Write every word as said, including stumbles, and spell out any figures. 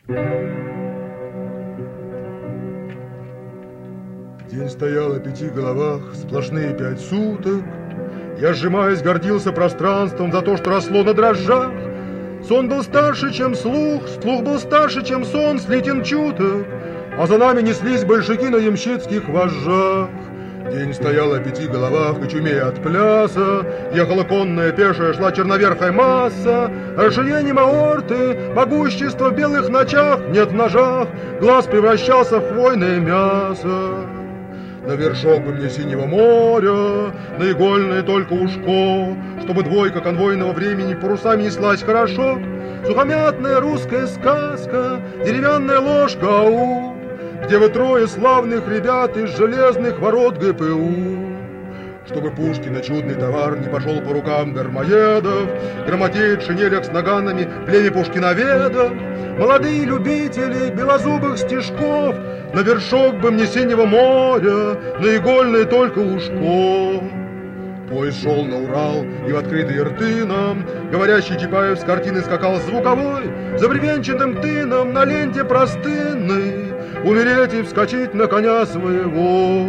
День стоял о пяти головах, сплошные пять суток. Я, сжимаясь, гордился пространством за то, что росло на дрожжах. Сон был старше, чем слух, слух был старше, чем сон, слитен чуток, а за нами неслись большевики на ямщицких вожжах. День стоял о пяти головах, и чумея от пляса ехала конная, пешая, шла черноверхая масса. Расширением аорты, могущество в белых ночах, нет в ножах, глаз превращался в хвойное мясо. На вершок бы мне синего моря, на игольное только ушко, чтобы двойка конвойного времени парусами неслась хорошо. Сухомятная русская сказка, деревянная ложка, ау, где вы трое славных ребят из железных ворот ГПУ. Чтобы Пушкина чудный товар не пошел по рукам дармоедов, грамотеет в шинелях с наганами племя пушкиноведов. Молодые любители белозубых стишков, на вершок бы мне синего моря, на игольное только ушко. Поезд шел на Урал, и в открытые рты нам говорящий Чапаев с картины скакал звуковой, за бревенчатым тыном на ленте простынной умереть и вскочить на коня своего.